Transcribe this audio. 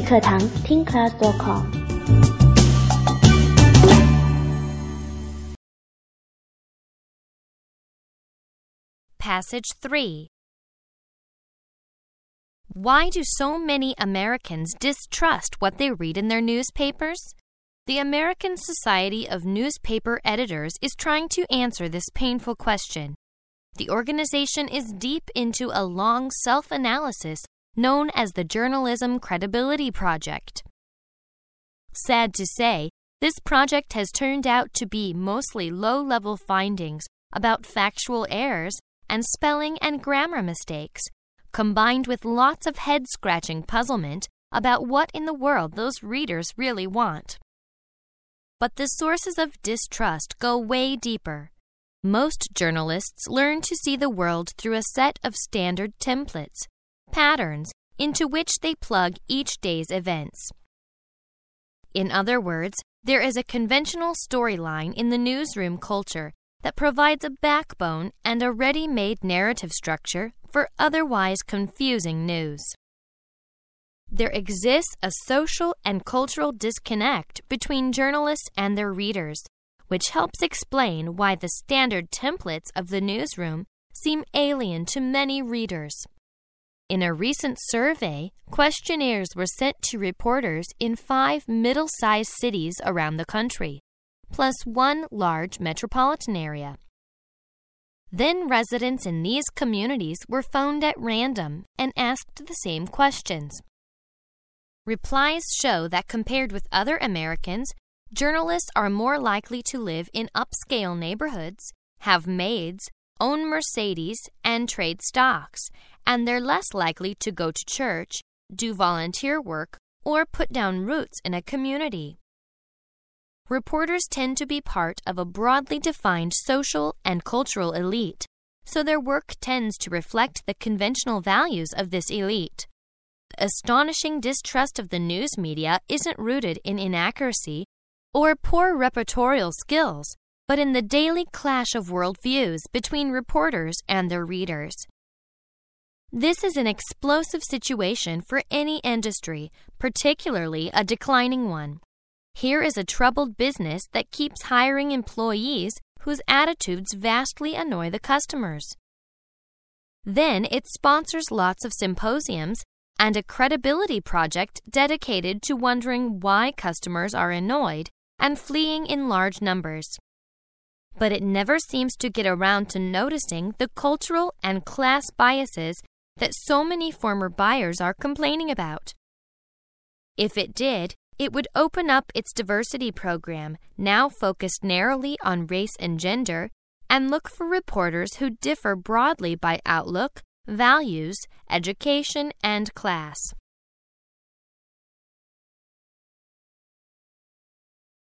语课堂听 class.com。 Passage 3. Why do so many Americans distrust what they read in their newspapers? The American Society of Newspaper Editors is trying to answer this painful question. The organization is deep into a long self-analysis known as the Journalism Credibility Project. Sad to say, this project has turned out to be mostly low-level findings about factual errors and spelling and grammar mistakes, combined with lots of head-scratching puzzlement about what in the world those readers really want. But the sources of distrust go way deeper. Most journalists learn to see the world through a set of standard templates, patterns, into which they plug each day's events. In other words, there is a conventional storyline in the newsroom culture that provides a backbone and a ready-made narrative structure for otherwise confusing news. There exists a social and cultural disconnect between journalists and their readers, which helps explain why the standard templates of the newsroom seem alien to many readers. In a recent survey, questionnaires were sent to reporters in 5 middle-sized cities around the country, plus 1 large metropolitan area. Then residents in these communities were phoned at random and asked the same questions. Replies show that compared with other Americans, journalists are more likely to live in upscale neighborhoods, have maids, own Mercedes, and trade stocks, and they're less likely to go to church, do volunteer work, or put down roots in a community. Reporters tend to be part of a broadly defined social and cultural elite, so their work tends to reflect the conventional values of this elite. The astonishing distrust of the news media isn't rooted in inaccuracy or poor reportorial skills, but in the daily clash of worldviews between reporters and their readers. This is an explosive situation for any industry, particularly a declining one. Here is a troubled business that keeps hiring employees whose attitudes vastly annoy the customers. Then it sponsors lots of symposiums and a credibility project dedicated to wondering why customers are annoyed and fleeing in large numbers. But it never seems to get around to noticing the cultural and class biases that so many former buyers are complaining about. If it did, it would open up its diversity program, now focused narrowly on race and gender, and look for reporters who differ broadly by outlook, values, education, and class.